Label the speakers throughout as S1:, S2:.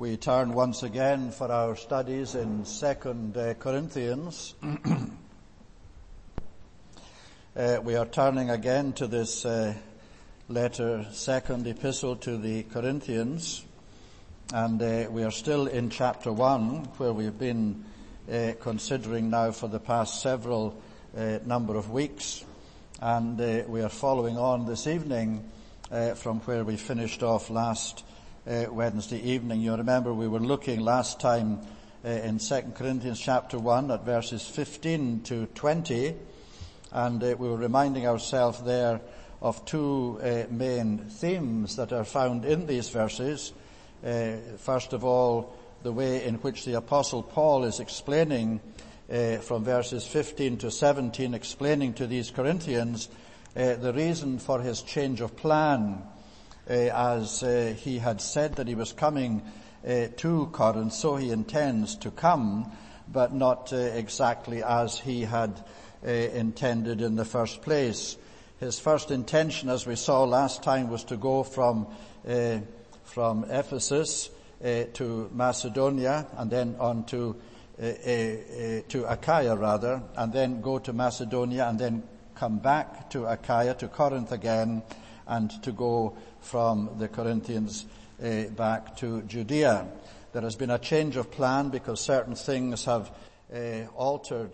S1: We turn once again for our studies in 2 Corinthians. We are turning again to this letter, second epistle to the Corinthians, and we are still in chapter 1, where we've been considering now for the past several number of weeks, and we are following on this evening from where we finished off last Wednesday evening. You remember we were looking last time in 2 Corinthians chapter 1 at verses 15 to 20, and we were reminding ourselves there of two main themes that are found in these verses. First of all, the way in which the Apostle Paul is explaining from verses 15 to 17, explaining to these Corinthians the reason for his change of plan, as he had said that he was coming to Corinth, so he intends to come, but not exactly as he had intended in the first place. His first intention, as we saw last time, was to go from Ephesus to Macedonia, and then on to Achaia rather, and then go to Macedonia, and then come back to Achaia, to Corinth again, and to go from the Corinthians back to Judea. There has been a change of plan because certain things have altered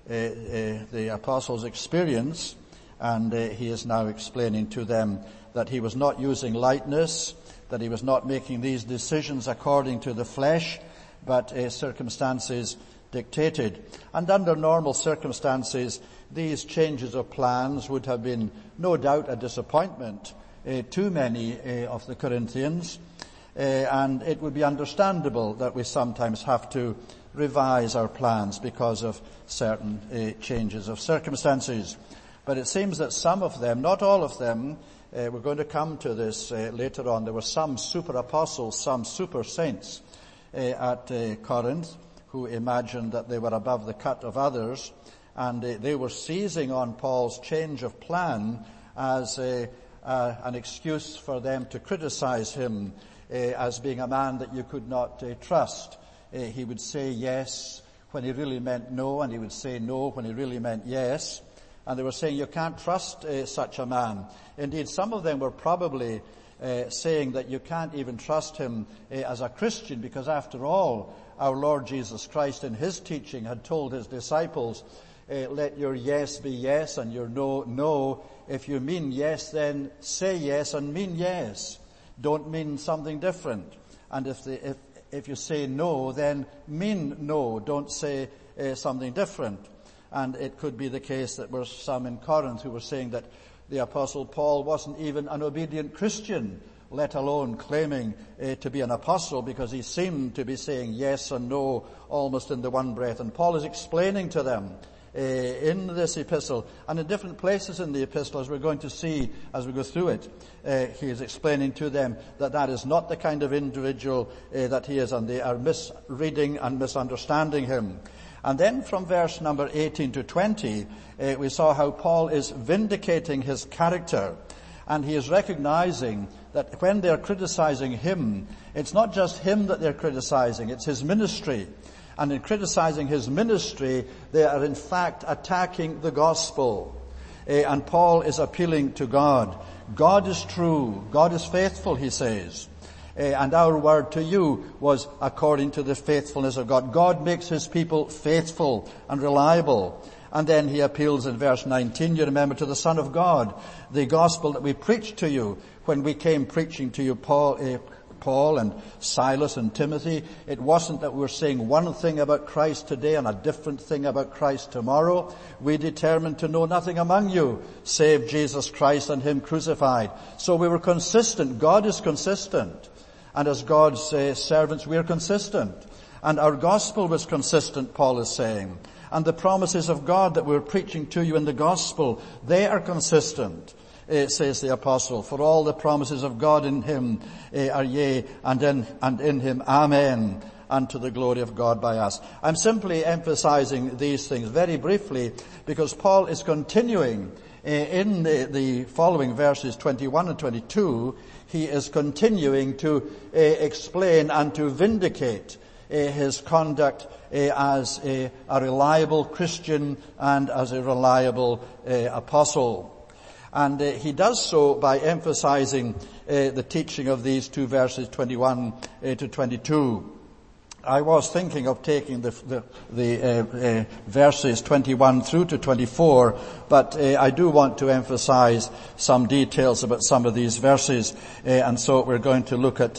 S1: the apostles' experience, and he is now explaining to them that he was not using lightness, that he was not making these decisions according to the flesh, but circumstances dictated. And under normal circumstances, these changes of plans would have been no doubt a disappointment to many of the Corinthians, and it would be understandable that we sometimes have to revise our plans because of certain changes of circumstances. But it seems that some of them, not all of them, we're going to come to this later on, there were some super apostles, some super saints at Corinth who imagined that they were above the cut of others, and they were seizing on Paul's change of plan as an excuse for them to criticize him as being a man that you could not trust. He would say yes when he really meant no, and he would say no when he really meant yes. And they were saying you can't trust such a man. Indeed, some of them were probably saying that you can't even trust him as a Christian, because after all, our Lord Jesus Christ in his teaching had told his disciples, let your yes be yes and your no, no. If you mean yes, then say yes and mean yes. Don't mean something different. And if you say no, then mean no. Don't say something different. And it could be the case that there were some in Corinth who were saying that the Apostle Paul wasn't even an obedient Christian, let alone claiming to be an apostle, because he seemed to be saying yes and no almost in the one breath. And Paul is explaining to them in this epistle, and in different places in the epistle, as we're going to see as we go through it, he is explaining to them that that is not the kind of individual that he is, and they are misreading and misunderstanding him. And then from verse number 18 to 20, we saw how Paul is vindicating his character, and he is recognizing that when they're criticizing him, it's not just him that they're criticizing, it's his ministry. And in criticizing his ministry, they are in fact attacking the gospel. And Paul is appealing to God. God is true. God is faithful, he says. And our word to you was according to the faithfulness of God. God makes his people faithful and reliable. And then he appeals in verse 19, you remember, to the Son of God, the gospel that we preached to you when we came preaching to you, Paul and Silas and Timothy. It wasn't that we were saying one thing about Christ today and a different thing about Christ tomorrow. We determined to know nothing among you save Jesus Christ and him crucified. So we were consistent. God is consistent. And as God's servants, we are consistent. And our gospel was consistent, Paul is saying. And the promises of God that we're preaching to you in the gospel, they are consistent. Says the apostle, for all the promises of God in him are yea, and in him amen. and to the glory of God by us. I'm simply emphasizing these things very briefly because Paul is continuing in the following verses 21 and 22. He is continuing to explain and to vindicate his conduct as a reliable Christian and as a reliable apostle. And he does so by emphasizing the teaching of these two verses 21 to 22. I was thinking of taking the verses 21 through to 24, but I do want to emphasize some details about some of these verses, and so we're going to look at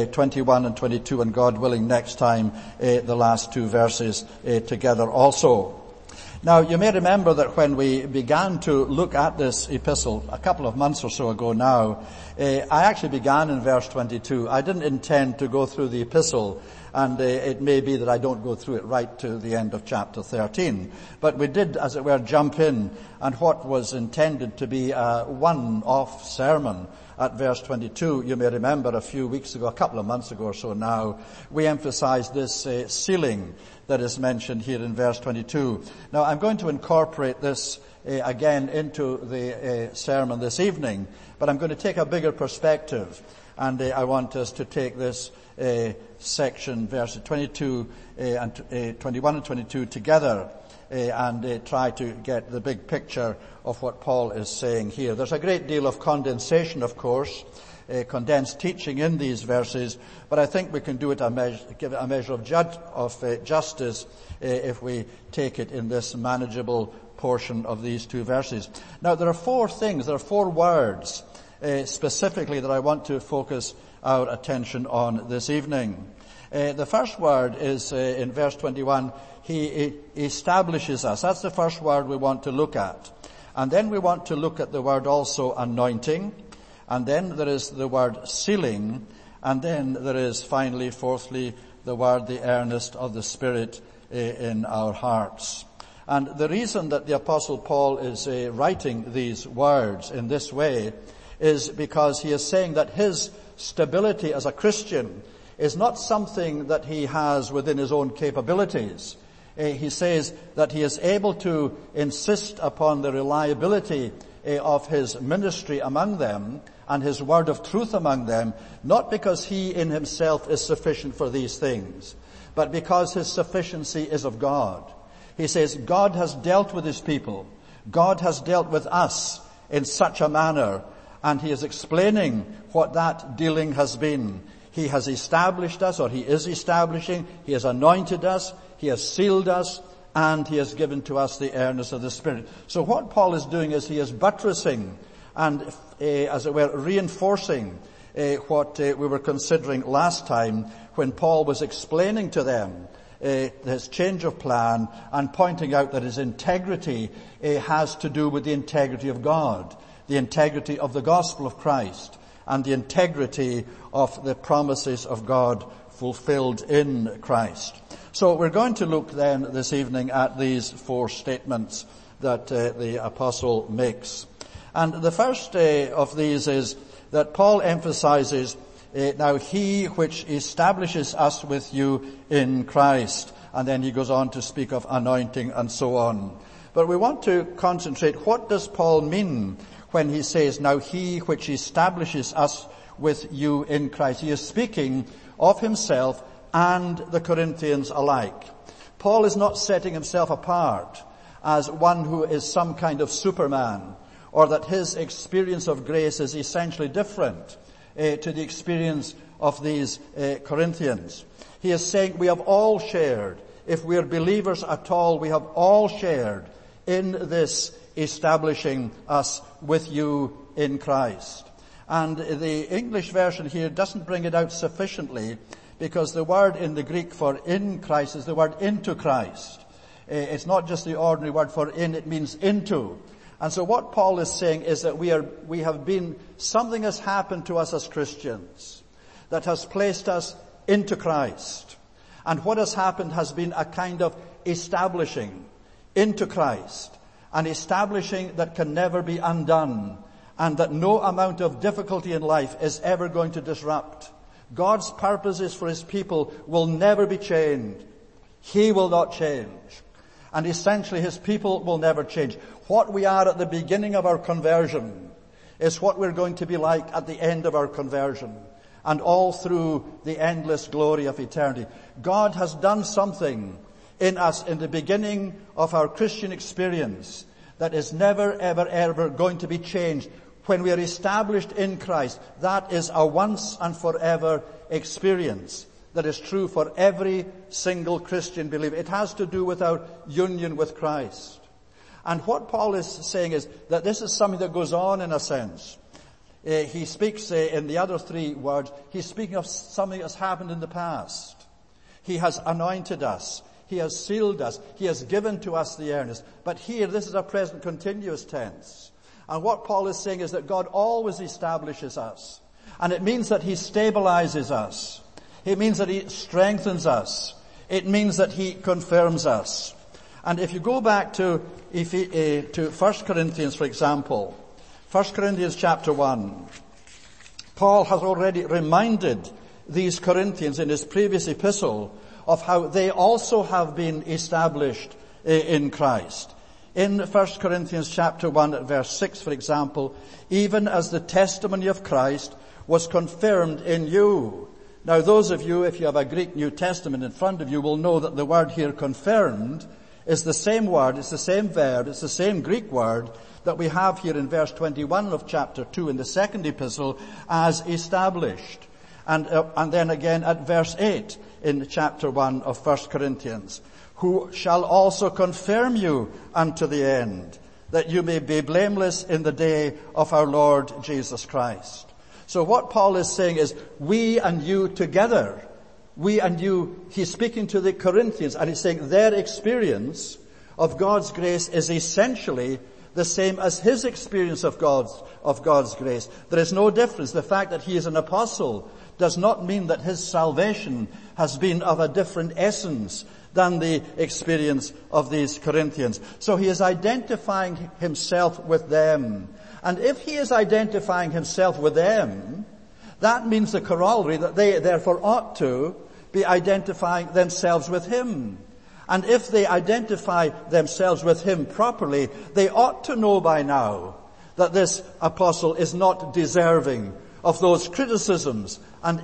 S1: 21 and 22, and God willing next time the last two verses together also. Now, you may remember that when we began to look at this epistle a couple of months or so ago now, I actually began in verse 22. I didn't intend to go through the epistle, and it may be that I don't go through it right to the end of chapter 13. But we did, as it were, jump in, and what was intended to be a one-off sermon at verse 22, you may remember a few weeks ago, a couple of months ago or so now, we emphasized this sealing that is mentioned here in verse 22. Now, I'm going to incorporate this again into the sermon this evening, but I'm going to take a bigger perspective, and I want us to take this section, verses 22 and 21 and 22 together, and try to get the big picture of what Paul is saying here. There's a great deal of condensation, of course, condensed teaching in these verses, but I think we can do it give it a measure of justice if we take it in this manageable portion of these two verses. Now, there are four words specifically that I want to focus our attention on this evening. The first word is in verse 21, he establishes us. That's the first word we want to look at. And then we want to look at the word also anointing. And then there is the word sealing. And then there is finally, fourthly, the word the earnest of the Spirit in our hearts. And the reason that the Apostle Paul is writing these words in this way is because he is saying that his stability as a Christian is not something that he has within his own capabilities. He says that he is able to insist upon the reliability of his ministry among them and his word of truth among them, not because he in himself is sufficient for these things, but because his sufficiency is of God. He says God has dealt with his people. God has dealt with us in such a manner, and he is explaining what that dealing has been. He has established us, or he is establishing. He has anointed us. He has sealed us, and he has given to us the earnest of the Spirit. So what Paul is doing is he is buttressing and, as it were, reinforcing what we were considering last time when Paul was explaining to them his change of plan and pointing out that his integrity has to do with the integrity of God, the integrity of the gospel of Christ, and the integrity of the promises of God fulfilled in Christ. So we're going to look then this evening at these four statements that the apostle makes. And the first of these is that Paul emphasizes, now he which establishes us with you in Christ. And then he goes on to speak of anointing and so on. But we want to concentrate, what does Paul mean when he says, now he which establishes us with you in Christ? He is speaking of himself and the Corinthians alike. Paul is not setting himself apart as one who is some kind of superman, or that his experience of grace is essentially different to the experience of these Corinthians. He is saying we have all shared, if we are believers at all, we have all shared in this establishing us with you in Christ. And the English version here doesn't bring it out sufficiently, because the word in the Greek for in Christ is the word into Christ. It's not just the ordinary word for in, it means into. And so what Paul is saying is that something has happened to us as Christians that has placed us into Christ. And what has happened has been a kind of establishing into Christ, an establishing that can never be undone, and that no amount of difficulty in life is ever going to disrupt. God's purposes for his people will never be changed. He will not change. And essentially his people will never change. What we are at the beginning of our conversion is what we're going to be like at the end of our conversion, and all through the endless glory of eternity. God has done something in us in the beginning of our Christian experience that is never, ever, ever going to be changed. When we are established in Christ, that is a once and forever experience that is true for every single Christian believer. It has to do with our union with Christ. And what Paul is saying is that this is something that goes on in a sense. He speaks in the other three words, he's speaking of something that's happened in the past. He has anointed us. He has sealed us. He has given to us the earnest. But here, this is a present continuous tense. And what Paul is saying is that God always establishes us. And it means that he stabilizes us. It means that he strengthens us. It means that he confirms us. And if you go back to 1 Corinthians, for example, 1 Corinthians chapter 1, Paul has already reminded these Corinthians in his previous epistle of how they also have been established in Christ. In 1 Corinthians chapter 1 verse 6, for example, even as the testimony of Christ was confirmed in you. Now those of you, if you have a Greek New Testament in front of you, will know that the word here confirmed is the same word, it's the same verb, it's the same Greek word that we have here in verse 21 of chapter 2 in the second epistle as established. And then again at verse 8 in chapter 1 of 1 Corinthians. Who shall also confirm you unto the end, that you may be blameless in the day of our Lord Jesus Christ. So what Paul is saying is, we and you together, we and you, he's speaking to the Corinthians, and he's saying their experience of God's grace is essentially the same as his experience of God's grace. There is no difference. The fact that he is an apostle does not mean that his salvation has been of a different essence than the experience of these Corinthians. So he is identifying himself with them. And if he is identifying himself with them, that means the corollary that they therefore ought to be identifying themselves with him. And if they identify themselves with him properly, they ought to know by now that this apostle is not deserving of those criticisms. And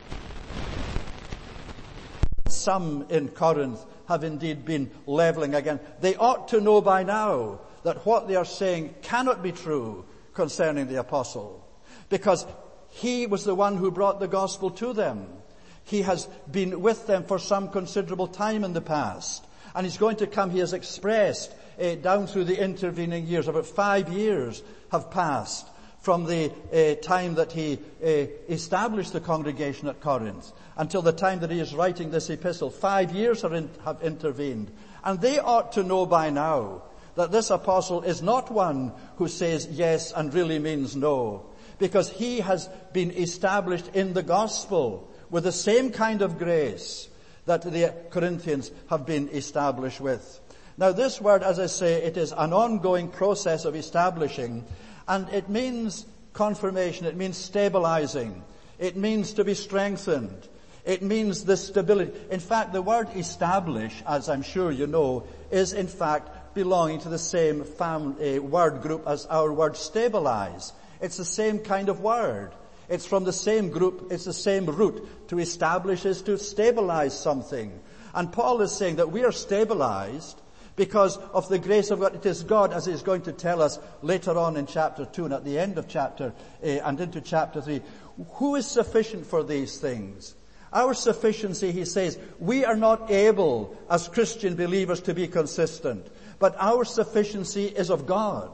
S1: some in Corinth have indeed been leveling again. They ought to know by now that what they are saying cannot be true concerning the apostle, because he was the one who brought the gospel to them. He has been with them for some considerable time in the past, and he's going to come. He has expressed down through the intervening years, about 5 years have passed from the time that he established the congregation at Corinth until the time that he is writing this epistle. 5 years have intervened. And they ought to know by now that this apostle is not one who says yes and really means no, because he has been established in the gospel with the same kind of grace that the Corinthians have been established with. Now this word, as I say, it is an ongoing process of establishing, and it means confirmation, it means stabilizing, it means to be strengthened, it means the stability. In fact, the word establish, as I'm sure you know, is in fact belonging to the same word group as our word stabilize. It's the same kind of word. It's from the same group, it's the same root. To establish is to stabilize something. And Paul is saying that we are stabilized because of the grace of God. It is God, as he's going to tell us later on in chapter 2 and at the end of chapter and into chapter 3. Who is sufficient for these things? Our sufficiency, he says, we are not able as Christian believers to be consistent, but our sufficiency is of God.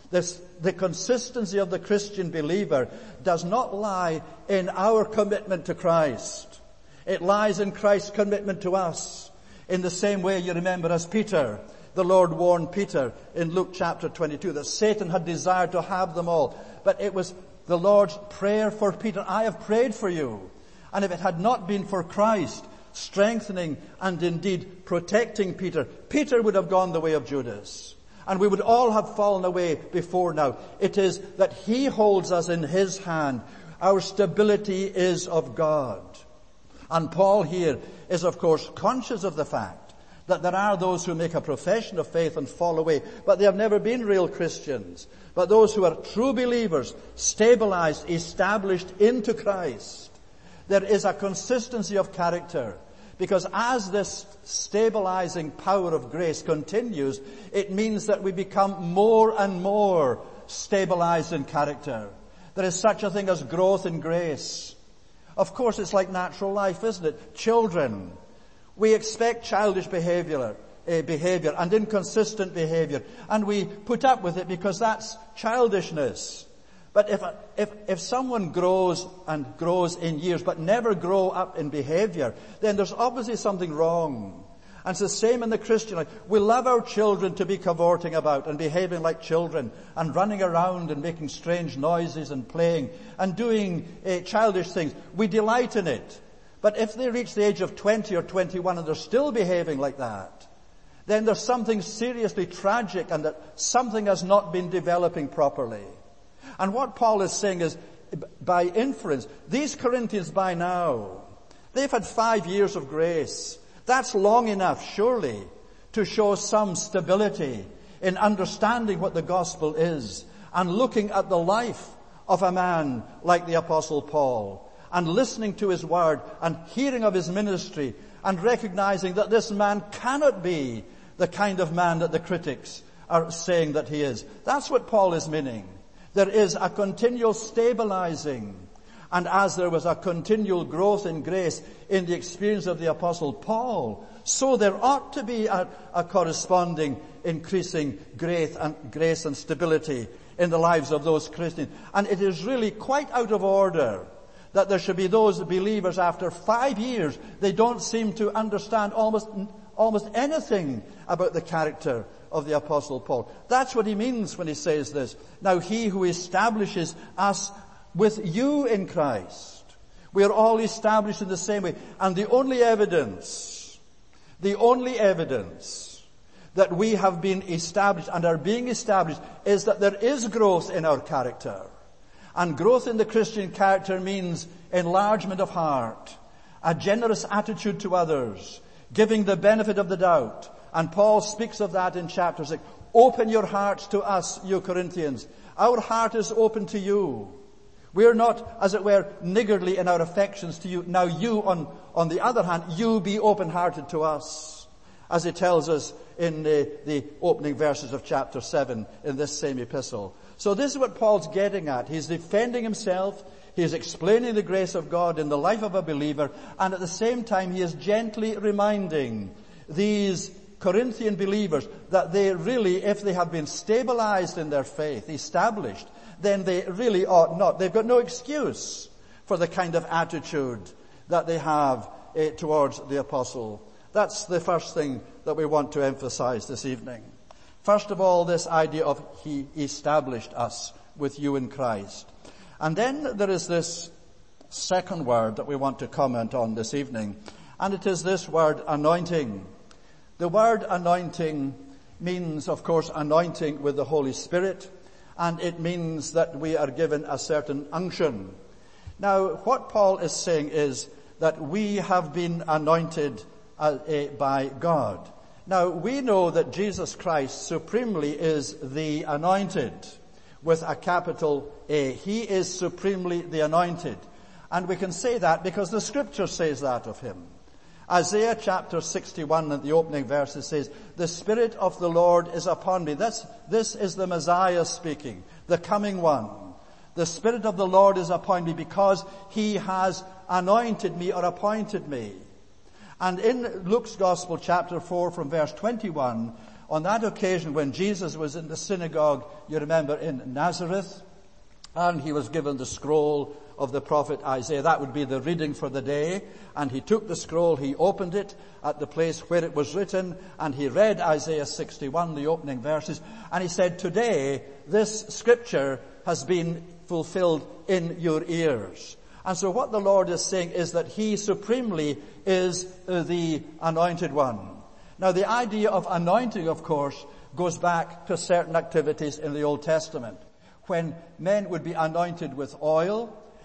S1: The consistency of the Christian believer does not lie in our commitment to Christ. It lies in Christ's commitment to us. In the same way, you remember, as Peter, the Lord warned Peter in Luke chapter 22 that Satan had desired to have them all. But it was the Lord's prayer for Peter. I have prayed for you. And if it had not been for Christ strengthening and indeed protecting Peter, Peter would have gone the way of Judas. And we would all have fallen away before now. It is that he holds us in his hand. Our stability is of God. And Paul here is, of course, conscious of the fact that there are those who make a profession of faith and fall away, but they have never been real Christians. But those who are true believers, stabilized, established into Christ, there is a consistency of character. Because as this stabilizing power of grace continues, it means that we become more and more stabilized in character. There is such a thing as growth in grace. Of course, it's like natural life, isn't it? Children, we expect childish behavior and inconsistent behavior, and we put up with it because that's childishness. But if someone grows in years but never grow up in behavior, then there's obviously something wrong. And it's the same in the Christian life. We love our children to be cavorting about and behaving like children and running around and making strange noises and playing and doing childish things. We delight in it. But if they reach the age of 20 or 21 and they're still behaving like that, then there's something seriously tragic and that something has not been developing properly. And what Paul is saying is, by inference, these Corinthians by now, they've had 5 years of grace. That's long enough, surely, to show some stability in understanding what the gospel is and looking at the life of a man like the Apostle Paul and listening to his word and hearing of his ministry and recognizing that this man cannot be the kind of man that the critics are saying that he is. That's what Paul is meaning. There is a continual stabilizing. And as there was a continual growth in grace in the experience of the Apostle Paul, so there ought to be a corresponding increasing grace and stability in the lives of those Christians. And it is really quite out of order that there should be those believers after 5 years, they don't seem to understand almost anything about the character of the Apostle Paul. That's what he means when he says this. Now he who establishes us with you in Christ. We are all established in the same way. And the only evidence that we have been established and are being established is that there is growth in our character. And growth in the Christian character means enlargement of heart, a generous attitude to others, giving the benefit of the doubt. And Paul speaks of that in chapter 6. Open your hearts to us, you Corinthians. Our heart is open to you. We're not, as it were, niggardly in our affections to you. Now you, on the other hand, you be open-hearted to us, as he tells us in the opening verses of chapter 7 in this same epistle. So this is what Paul's getting at. He's defending himself. He's explaining the grace of God in the life of a believer. And at the same time, he is gently reminding these Corinthian believers that they really, if they have been stabilized in their faith, established, then they really ought not. They've got no excuse for the kind of attitude that they have towards the apostle. That's the first thing that we want to emphasize this evening. First of all, this idea of he established us with you in Christ. And then there is this second word that we want to comment on this evening, and it is this word, anointing. The word anointing means, of course, anointing with the Holy Spirit, and it means that we are given a certain unction. Now, what Paul is saying is that we have been anointed by God. Now, we know that Jesus Christ supremely is the anointed, with a capital A. He is supremely the anointed. And we can say that because the Scripture says that of him. Isaiah chapter 61 in the opening verses says, the Spirit of the Lord is upon me. This is the Messiah speaking, the coming one. The Spirit of the Lord is upon me because he has anointed me or appointed me. And in Luke's Gospel chapter 4 from verse 21, on that occasion when Jesus was in the synagogue, you remember, in Nazareth, and he was given the scroll of the prophet Isaiah. That would be the reading for the day. And he took the scroll, he opened it at the place where it was written, and he read Isaiah 61, the opening verses, and he said, today this scripture has been fulfilled in your ears. And so what the Lord is saying is that he supremely is the anointed one. Now the idea of anointing, of course, goes back to certain activities in the Old Testament. When men would be anointed with oil,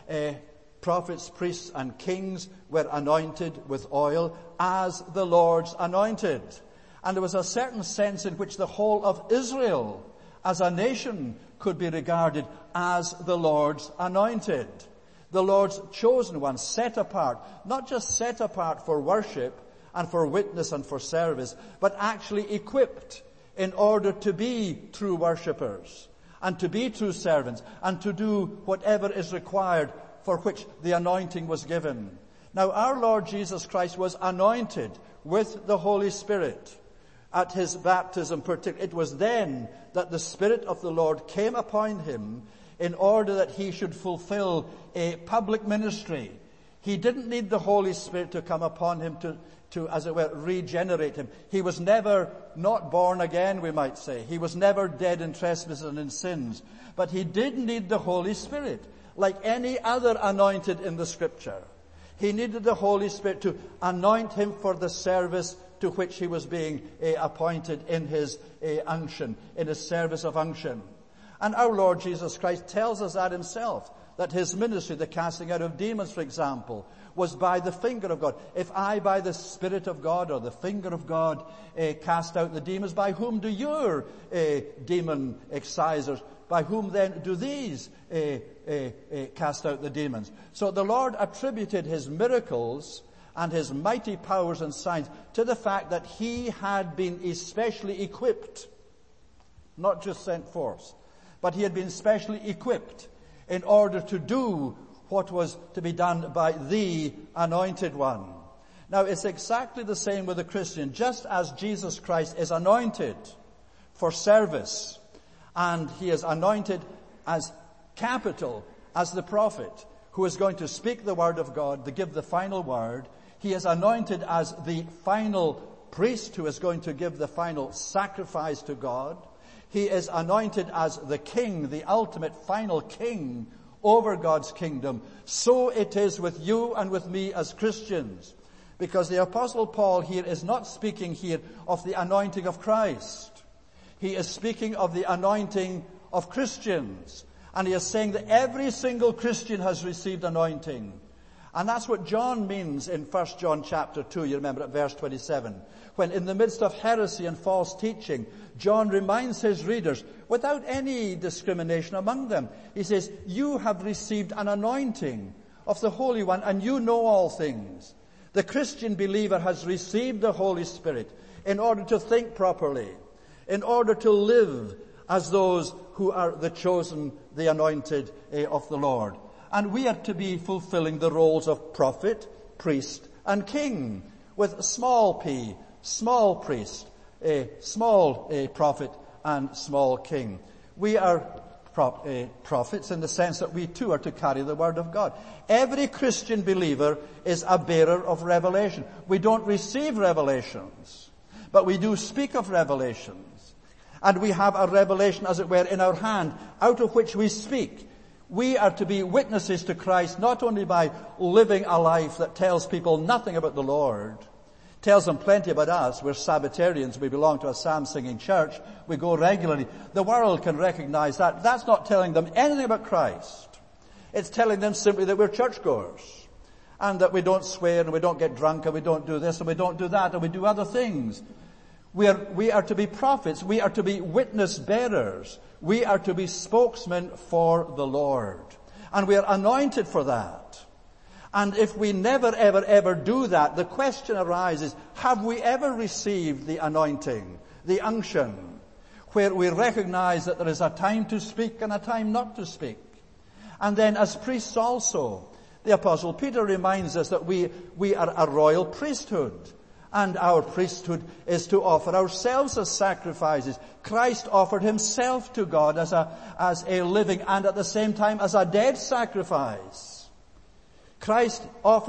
S1: prophets, priests, and kings were anointed with oil as the Lord's anointed. And there was a certain sense in which the whole of Israel as a nation could be regarded as the Lord's anointed. The Lord's chosen ones, set apart, not just set apart for worship and for witness and for service, but actually equipped in order to be true worshippers and to be true servants and to do whatever is required for which the anointing was given. Now, our Lord Jesus Christ was anointed with the Holy Spirit at his baptism. It was then that the Spirit of the Lord came upon him in order that he should fulfill a public ministry. He didn't need the Holy Spirit to come upon him to, as it were, regenerate him. He was never not born again, we might say. He was never dead in trespasses and in sins. But he did need the Holy Spirit, like any other anointed in the Scripture. He needed the Holy Spirit to anoint him for the service to which he was being appointed in his unction, in his service of unction. And our Lord Jesus Christ tells us that himself, that his ministry, the casting out of demons, for example, was by the finger of God. If I, by the Spirit of God or the finger of God, cast out the demons, by whom do your demon excisers, by whom then do these cast out the demons? So the Lord attributed his miracles and his mighty powers and signs to the fact that he had been especially equipped, not just sent forth, but he had been specially equipped in order to do what was to be done by the Anointed One. Now, it's exactly the same with the Christian. Just as Jesus Christ is anointed for service, and he is anointed as capital, as the prophet who is going to speak the word of God, to give the final word. He is anointed as the final priest who is going to give the final sacrifice to God. He is anointed as the king, the ultimate final king over God's kingdom. So it is with you and with me as Christians. Because the Apostle Paul here is not speaking here of the anointing of Christ. He is speaking of the anointing of Christians. And he is saying that every single Christian has received anointing. And that's what John means in 1 John chapter 2, you remember at verse 27. When in the midst of heresy and false teaching, John reminds his readers, without any discrimination among them, he says, you have received an anointing of the Holy One and you know all things. The Christian believer has received the Holy Spirit in order to think properly, in order to live as those who are the chosen, the anointed of the Lord. And we are to be fulfilling the roles of prophet, priest, and king, with small p, small priest, small prophet, and small king. We are prophets in the sense that we too are to carry the word of God. Every Christian believer is a bearer of revelation. We don't receive revelations, but we do speak of revelations. And we have a revelation, as it were, in our hand, out of which we speak. We are to be witnesses to Christ, not only by living a life that tells people nothing about the Lord, tells them plenty about us. We're Sabbatarians. We belong to a psalm-singing church. We go regularly. The world can recognize that. That's not telling them anything about Christ. It's telling them simply that we're churchgoers and that we don't swear and we don't get drunk and we don't do this and we don't do that and we do other things. We are to be prophets. We are to be witness bearers. We are to be spokesmen for the Lord. And we are anointed for that. And if we never, ever, ever do that, the question arises, have we ever received the anointing, the unction, where we recognize that there is a time to speak and a time not to speak? And then as priests also, the Apostle Peter reminds us that we are a royal priesthood. And our priesthood is to offer ourselves as sacrifices. Christ offered himself to God as a living and at the same time as a dead sacrifice. Christ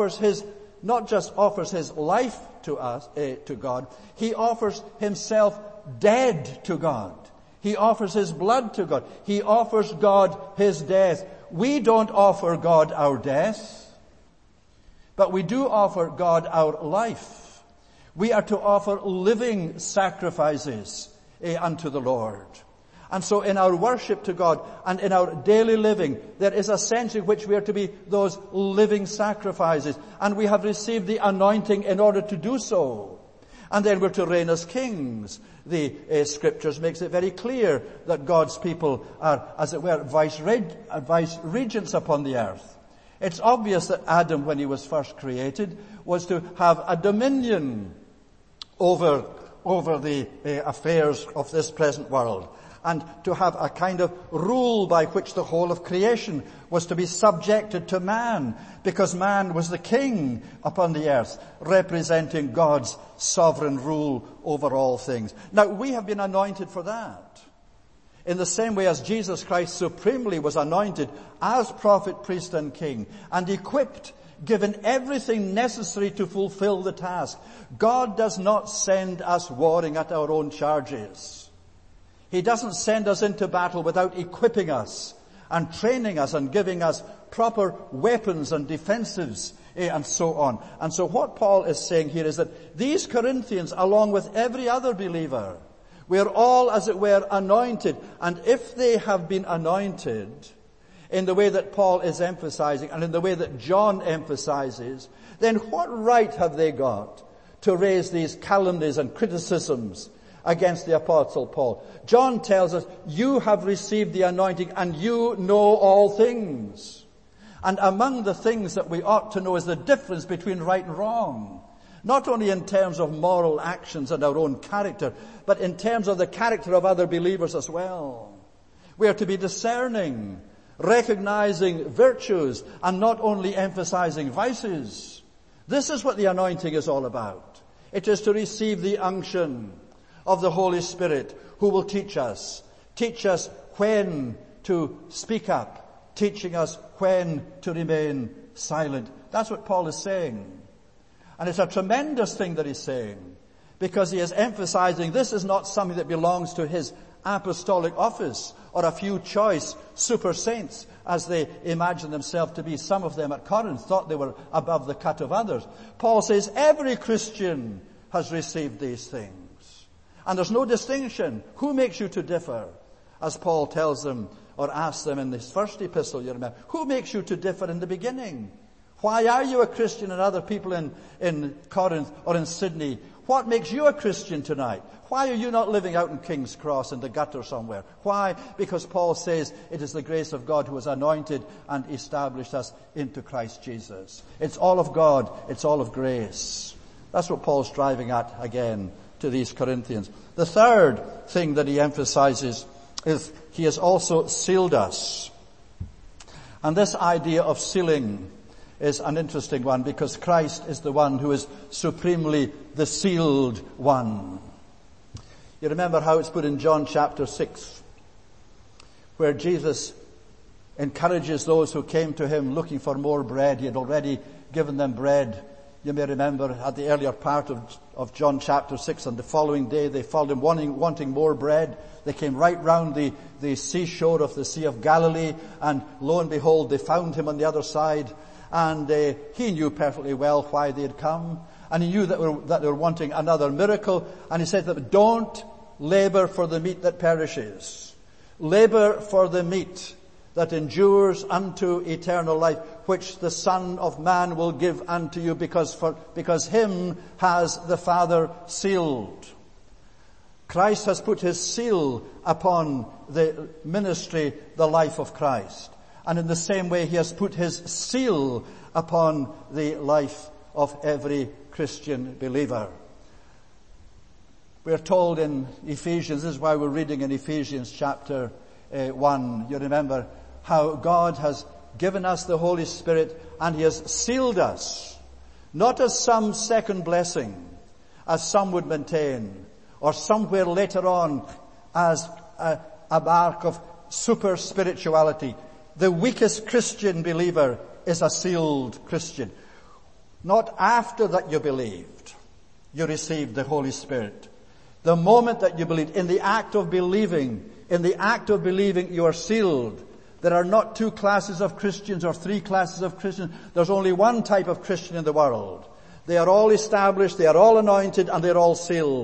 S1: not just offers his life to us, to God, he offers himself dead to God. He offers his blood to God. He offers God his death. We don't offer God our death, but we do offer God our life. We are to offer living sacrifices unto the Lord. And so in our worship to God and in our daily living, there is a sense in which we are to be those living sacrifices. And we have received the anointing in order to do so. And then we're to reign as kings. The scriptures makes it very clear that God's people are, as it were, vice-regents upon the earth. It's obvious that Adam, when he was first created, was to have a dominion over the affairs of this present world, and to have a kind of rule by which the whole of creation was to be subjected to man, because man was the king upon the earth, representing God's sovereign rule over all things. Now, we have been anointed for that. In the same way as Jesus Christ supremely was anointed as prophet, priest, and king, and equipped, given everything necessary to fulfill the task. God does not send us warring at our own charges. He doesn't send us into battle without equipping us and training us and giving us proper weapons and defensives and so on. And so what Paul is saying here is that these Corinthians, along with every other believer, we're all, as it were, anointed. And if they have been anointed in the way that Paul is emphasizing and in the way that John emphasizes, then what right have they got to raise these calumnies and criticisms against the Apostle Paul? John tells us, you have received the anointing and you know all things. And among the things that we ought to know is the difference between right and wrong. Not only in terms of moral actions and our own character, but in terms of the character of other believers as well. We are to be discerning, recognizing virtues, and not only emphasizing vices. This is what the anointing is all about. It is to receive the unction of the Holy Spirit, who will teach us when to speak up, teaching us when to remain silent. That's what Paul is saying. And it's a tremendous thing that he's saying, because he is emphasizing this is not something that belongs to his apostolic office or a few choice super saints, as they imagine themselves to be. Some of them at Corinth thought they were above the cut of others. Paul says every Christian has received these things. And there's no distinction. Who makes you to differ? As Paul tells them, or asks them in his first epistle, you remember. Who makes you to differ in the beginning? Why are you a Christian and other people in Corinth or in Sydney? What makes you a Christian tonight? Why are you not living out in King's Cross in the gutter somewhere? Why? Because Paul says it is the grace of God who has anointed and established us into Christ Jesus. It's all of God. It's all of grace. That's what Paul's driving at again to these Corinthians. The third thing that he emphasizes is he has also sealed us. And this idea of sealing is an interesting one, because Christ is the one who is supremely the sealed one. You remember how it's put in John chapter 6, where Jesus encourages those who came to him looking for more bread. He had already given them bread. You may remember at the earlier part of John chapter 6, and the following day they followed him wanting more bread. They came right round the seashore of the Sea of Galilee, and lo and behold, they found him on the other side. And he knew perfectly well why they had come. And he knew that they were wanting another miracle. And he said to them, don't labor for the meat that perishes. Labor for the meat that endures unto eternal life, which the Son of Man will give unto you, because him has the Father sealed. Christ has put his seal upon the ministry, the life of Christ. And in the same way, he has put his seal upon the life of every Christian believer. We are told in Ephesians, this is why we're reading in Ephesians chapter 1. You remember how God has given us the Holy Spirit and he has sealed us, not as some second blessing, as some would maintain, or somewhere later on as a mark of super spirituality. The weakest Christian believer is a sealed Christian. Not after that you believed, you received the Holy Spirit. The moment that you believed, in the act of believing, you are sealed. There are not two classes of Christians or three classes of Christians. There's only one type of Christian in the world. They are all established, they are all anointed, and they're all sealed.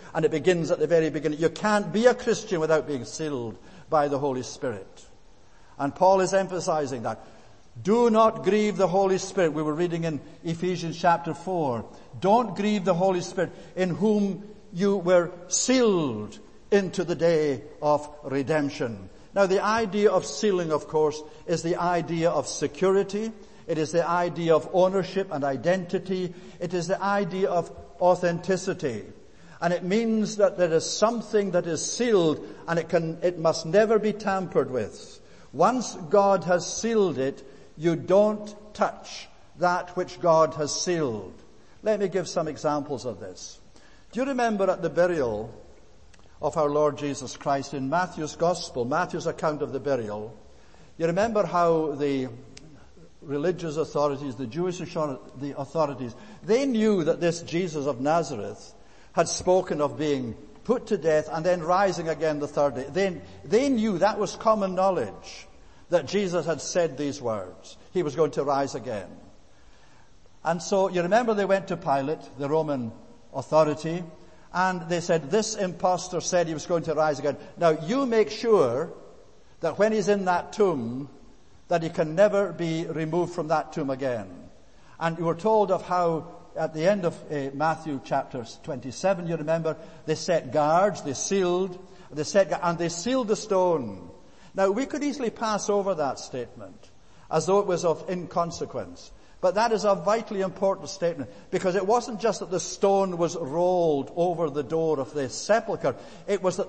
S1: And it begins at the very beginning. You can't be a Christian without being sealed by the Holy Spirit. And Paul is emphasizing that. Do not grieve the Holy Spirit. We were reading in Ephesians chapter 4. Don't grieve the Holy Spirit, in whom you were sealed into the day of redemption. Now, the idea of sealing, of course, is the idea of security. It is the idea of ownership and identity. It is the idea of authenticity. And it means that there is something that is sealed, and it must never be tampered with. Once God has sealed it, you don't touch that which God has sealed. Let me give some examples of this. Do you remember at the burial of our Lord Jesus Christ in Matthew's Gospel, Matthew's account of the burial, you remember how the religious authorities, the Jewish authorities, they knew that this Jesus of Nazareth had spoken of being put to death and then rising again the third day. They knew, that was common knowledge, that Jesus had said these words. He was going to rise again. And so you remember they went to Pilate, the Roman authority, and they said, this impostor said he was going to rise again. Now you make sure that when he's in that tomb, that he can never be removed from that tomb again. And you were told of how at the end of Matthew chapter 27, you remember, they set guards, they sealed the stone. Now, we could easily pass over that statement as though it was of inconsequence. But that is a vitally important statement, because it wasn't just that the stone was rolled over the door of the sepulchre. It was that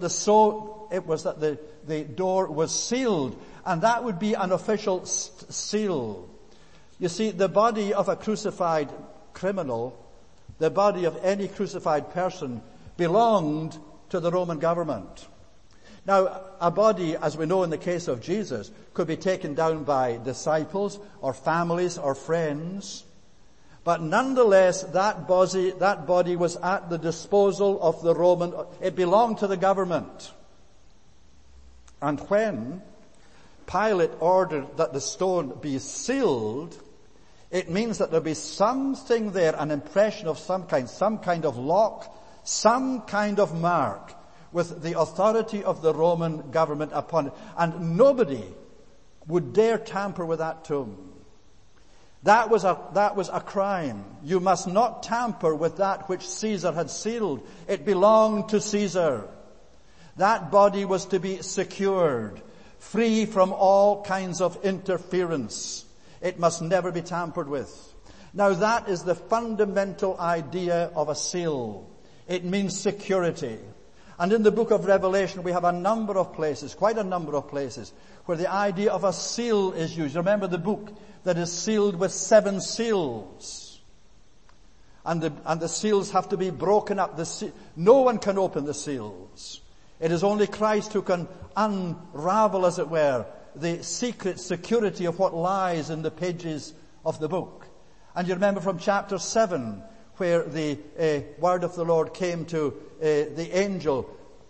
S1: the door was sealed, and that would be an official seal. You see, the body of a crucified criminal, the body of any crucified person, belonged to the Roman government. Now, a body, as we know in the case of Jesus, could be taken down by disciples or families or friends. But nonetheless, that body was at the disposal of the Roman. It belonged to the government. And when Pilate ordered that the stone be sealed, it means that there be something there, an impression of some kind of lock, some kind of mark, with the authority of the Roman government upon it. And nobody would dare tamper with that tomb. That was a crime. You must not tamper with that which Caesar had sealed. It belonged to Caesar. That body was to be secured, free from all kinds of interference. It must never be tampered with. Now that is the fundamental idea of a seal. It means security. And in the book of Revelation, we have a number of places, quite a number of places, where the idea of a seal is used. Remember the book that is sealed with 7 seals. And the seals have to be broken up. No one can open the seals. It is only Christ who can unravel, as it were, the secret security of what lies in the pages of the book. And you remember from chapter 7, where the word of the Lord came to the angel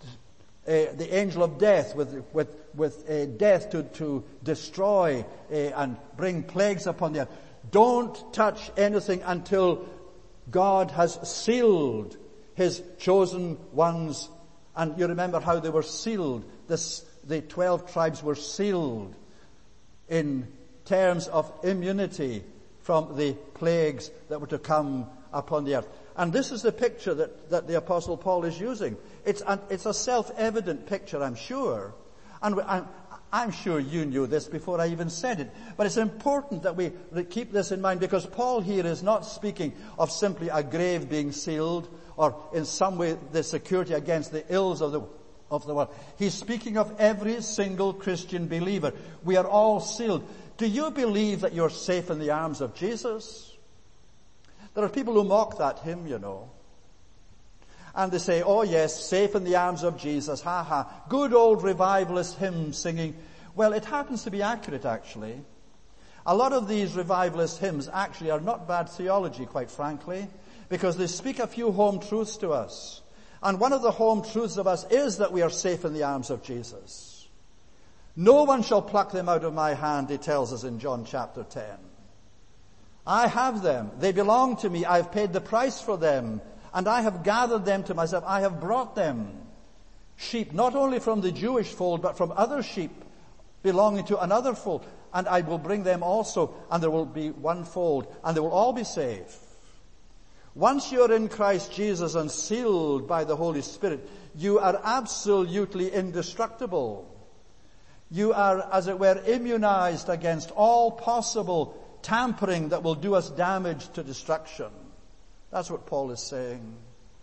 S1: of death, with death to destroy and bring plagues upon the earth. Don't touch anything until God has sealed His chosen ones. And you remember how they were sealed. The 12 tribes were sealed in terms of immunity from the plagues that were to come upon the earth. And this is the picture that the Apostle Paul is using. It's a self-evident picture, I'm sure. And I'm sure you knew this before I even said it. But it's important that we keep this in mind, because Paul here is not speaking of simply a grave being sealed, or in some way the security against the ills of the world. He's speaking of every single Christian believer. We are all sealed. Do you believe that you're safe in the arms of Jesus? There are people who mock that hymn, you know. And they say, oh yes, safe in the arms of Jesus, ha ha. Good old revivalist hymn singing. Well, it happens to be accurate, actually. A lot of these revivalist hymns actually are not bad theology, quite frankly, because they speak a few home truths to us. And one of the home truths of us is that we are safe in the arms of Jesus. No one shall pluck them out of my hand, he tells us in John chapter 10. I have them. They belong to me. I've paid the price for them. And I have gathered them to myself. I have brought them, sheep, not only from the Jewish fold, but from other sheep belonging to another fold. And I will bring them also, and there will be one fold, and they will all be saved. Once you are in Christ Jesus and sealed by the Holy Spirit, you are absolutely indestructible. You are, as it were, immunized against all possible tampering that will do us damage to destruction. That's what Paul is saying.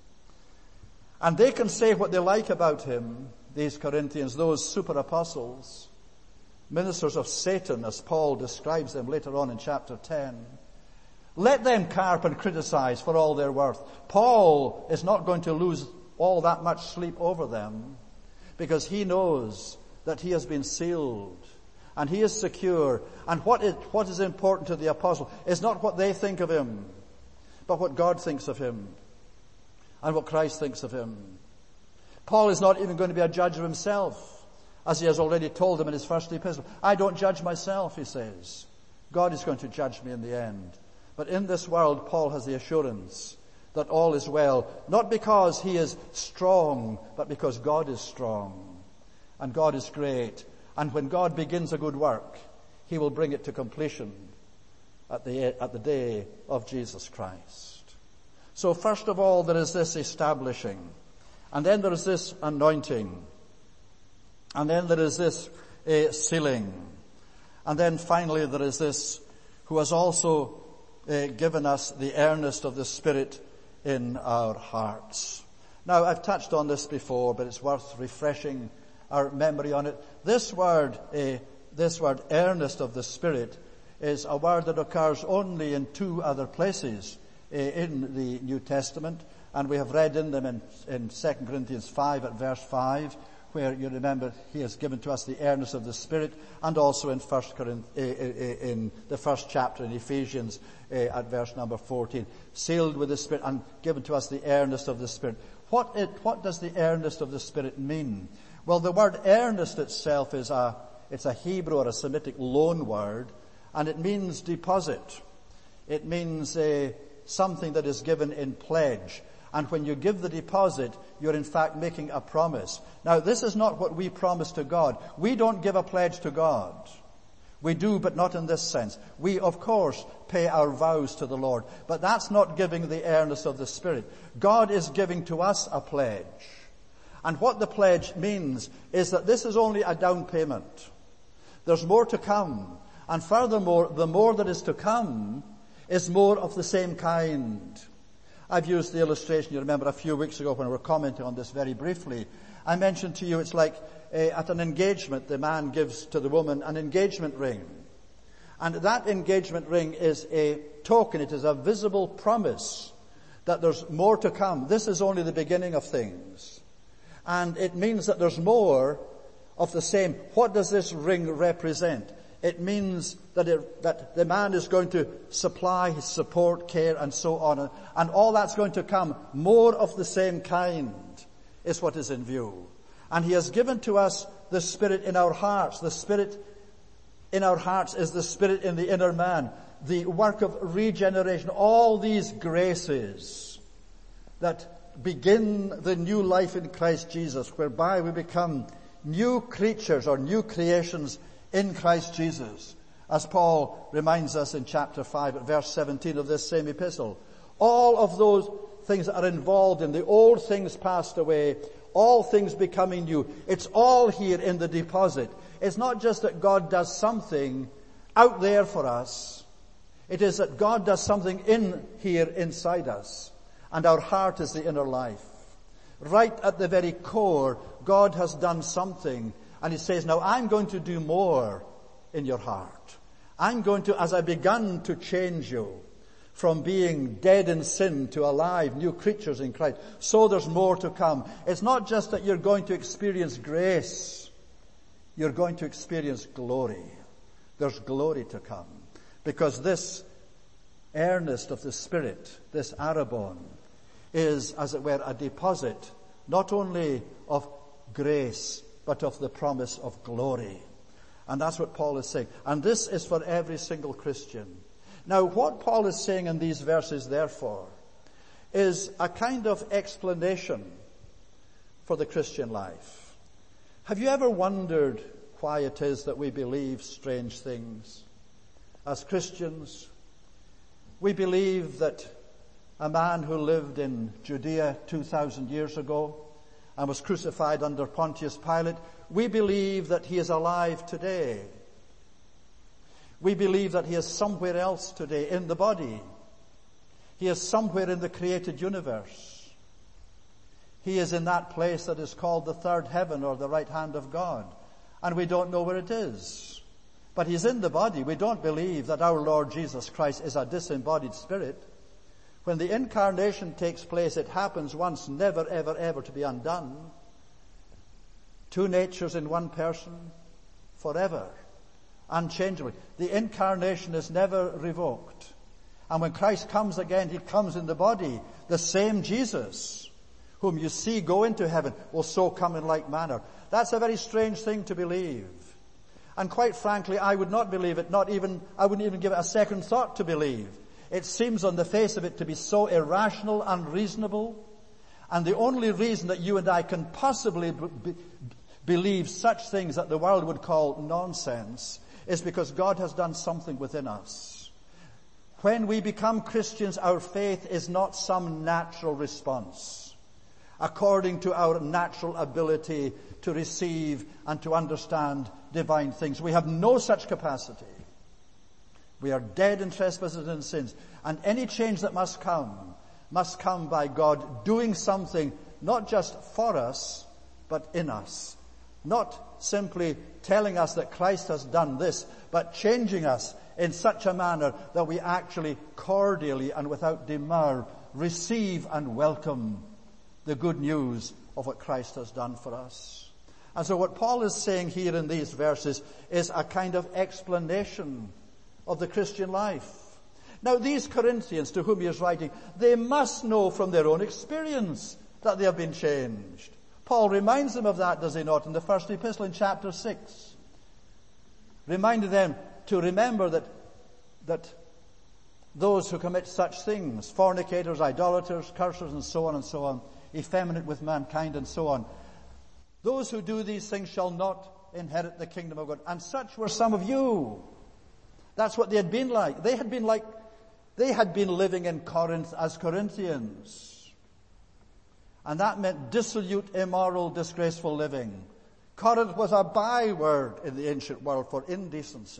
S1: And they can say what they like about him, these Corinthians, those super apostles, ministers of Satan, as Paul describes them later on in chapter 10. Let them carp and criticize for all their worth. Paul is not going to lose all that much sleep over them, because he knows that he has been sealed and he is secure. And what is important to the apostle is not what they think of him, but what God thinks of him and what Christ thinks of him. Paul is not even going to be a judge of himself, as he has already told them in his first epistle. I don't judge myself, he says. God is going to judge me in the end. But in this world, Paul has the assurance that all is well, not because he is strong, but because God is strong. And God is great. And when God begins a good work, he will bring it to completion at the day of Jesus Christ. So first of all, there is this establishing. And then there is this anointing. And then there is this sealing. And then finally there is this, who has also given us the earnest of the Spirit in our hearts. Now, I've touched on this before, but it's worth refreshing our memory on it. This word, earnest of the Spirit, is a word that occurs only in two other places in the New Testament, and we have read in them in 2 Corinthians 5 at verse 5, where you remember he has given to us the earnest of the Spirit, and also in in the first chapter in Ephesians at verse number 14, sealed with the Spirit and given to us the earnest of the Spirit. What does the earnest of the Spirit mean? Well, the word earnest itself it's a Hebrew or a Semitic loan word, and it means deposit. It means something that is given in pledge. And when you give the deposit, you're in fact making a promise. Now, this is not what we promise to God. We don't give a pledge to God. We do, but not in this sense. We, of course, pay our vows to the Lord, but that's not giving the earnest of the Spirit. God is giving to us a pledge. And what the pledge means is that this is only a down payment. There's more to come. And furthermore, the more that is to come is more of the same kind. I've used the illustration, you remember a few weeks ago when we were commenting on this very briefly. I mentioned to you it's like at an engagement, the man gives to the woman an engagement ring. And that engagement ring is a token, it is a visible promise that there's more to come. This is only the beginning of things. And it means that there's more of the same. What does this ring represent? It means that the man is going to supply his support, care, and so on. And all that's going to come, more of the same kind, is what is in view. And he has given to us the Spirit in our hearts. The Spirit in our hearts is the Spirit in the inner man. The work of regeneration, all these graces that begin the new life in Christ Jesus, whereby we become new creatures or new creations in Christ Jesus, as Paul reminds us in chapter 5 at verse 17 of this same epistle. All of those things that are involved in the old things passed away, all things becoming new. It's all here in the deposit. It's not just that God does something out there for us. It is that God does something in here inside us. And our heart is the inner life. Right at the very core, God has done something. And he says, now I'm going to do more in your heart. I'm going to, as I begun to change you from being dead in sin to alive, new creatures in Christ, so there's more to come. It's not just that you're going to experience grace. You're going to experience glory. There's glory to come. Because this earnest of the Spirit, this arrabon, is, as it were, a deposit, not only of grace, but of the promise of glory. And that's what Paul is saying. And this is for every single Christian. Now, what Paul is saying in these verses, therefore, is a kind of explanation for the Christian life. Have you ever wondered why it is that we believe strange things? As Christians, we believe that a man who lived in Judea 2,000 years ago and was crucified under Pontius Pilate, we believe that he is alive today. We believe that he is somewhere else today in the body. He is somewhere in the created universe. He is in that place that is called the third heaven or the right hand of God. And we don't know where it is. But he's in the body. We don't believe that our Lord Jesus Christ is a disembodied spirit. When the incarnation takes place, it happens once, never, ever, ever to be undone. Two natures in one person, forever, unchangeably. The incarnation is never revoked. And when Christ comes again, he comes in the body. The same Jesus whom you see go into heaven will so come in like manner. That's a very strange thing to believe. And quite frankly, I would not believe it, I wouldn't even give it a second thought to believe. It seems on the face of it to be so irrational, unreasonable. And the only reason that you and I can possibly believe such things that the world would call nonsense is because God has done something within us. When we become Christians, our faith is not some natural response according to our natural ability to receive and to understand divine things. We have no such capacity. We are dead in trespasses and sins. And any change that must come by God doing something not just for us, but in us. Not simply telling us that Christ has done this, but changing us in such a manner that we actually cordially and without demur receive and welcome the good news of what Christ has done for us. And so what Paul is saying here in these verses is a kind of explanation of the Christian life. Now these Corinthians to whom he is writing, they must know from their own experience that they have been changed. Paul reminds them of that, does he not, in the first epistle in chapter 6. Reminding them to remember that those who commit such things, fornicators, idolaters, cursers, and so on, effeminate with mankind and so on, those who do these things shall not inherit the kingdom of God. And such were some of you. That's what they had been like. They had been living in Corinth as Corinthians. And that meant dissolute, immoral, disgraceful living. Corinth was a byword in the ancient world for indecency.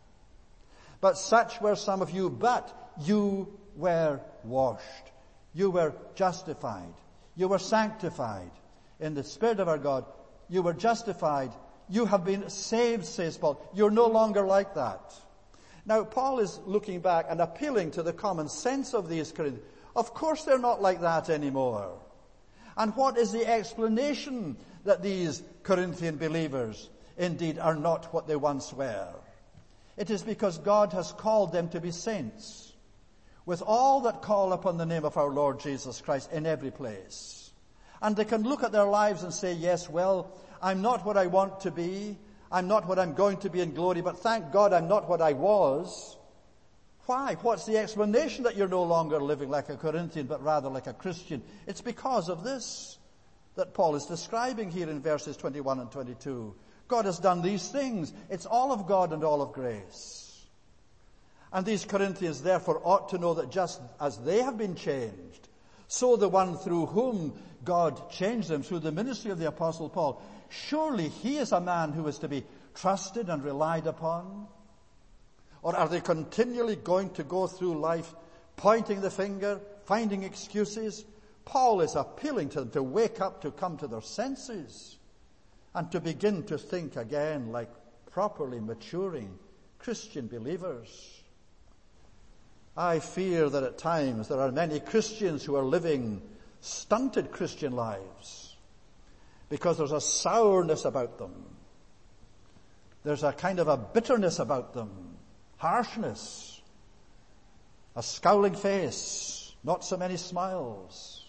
S1: But such were some of you, but you were washed. You were justified. You were sanctified in the Spirit of our God. You were justified. You have been saved, says Paul. You're no longer like that. Now, Paul is looking back and appealing to the common sense of these Corinthians. Of course they're not like that anymore. And what is the explanation that these Corinthian believers indeed are not what they once were? It is because God has called them to be saints, with all that call upon the name of our Lord Jesus Christ in every place. And they can look at their lives and say, yes, well, I'm not what I want to be. I'm not what I'm going to be in glory, but thank God I'm not what I was. Why? What's the explanation that you're no longer living like a Corinthian, but rather like a Christian? It's because of this that Paul is describing here in verses 21 and 22. God has done these things. It's all of God and all of grace. And these Corinthians therefore ought to know that just as they have been changed, so the one through whom God changed them, through the ministry of the Apostle Paul, surely he is a man who is to be trusted and relied upon? Or are they continually going to go through life pointing the finger, finding excuses? Paul is appealing to them to wake up, to come to their senses, and to begin to think again like properly maturing Christian believers. I fear that at times there are many Christians who are living stunted Christian lives because there's a sourness about them. There's a kind of a bitterness about them, harshness, a scowling face, not so many smiles.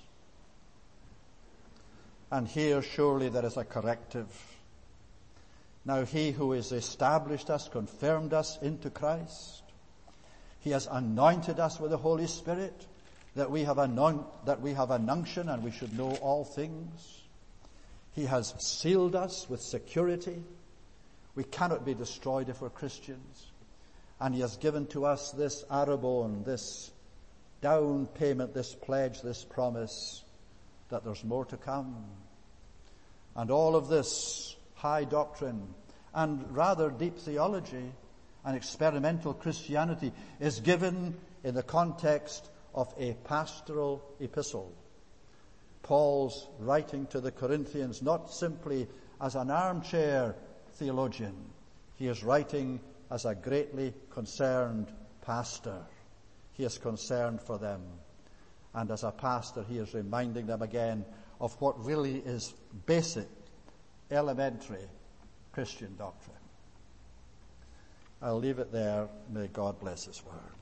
S1: And here surely there is a corrective. Now he who has established us, confirmed us into Christ, he has anointed us with the Holy Spirit, that we have an unction and we should know all things. He has sealed us with security. We cannot be destroyed if we're Christians. And he has given to us this arrabon, this down payment, this pledge, this promise that there's more to come. And all of this high doctrine and rather deep theology and experimental Christianity is given in the context of a pastoral epistle. Paul's writing to the Corinthians not simply as an armchair theologian. He is writing as a greatly concerned pastor. He is concerned for them. And as a pastor, he is reminding them again of what really is basic, elementary Christian doctrine. I'll leave it there. May God bless his word.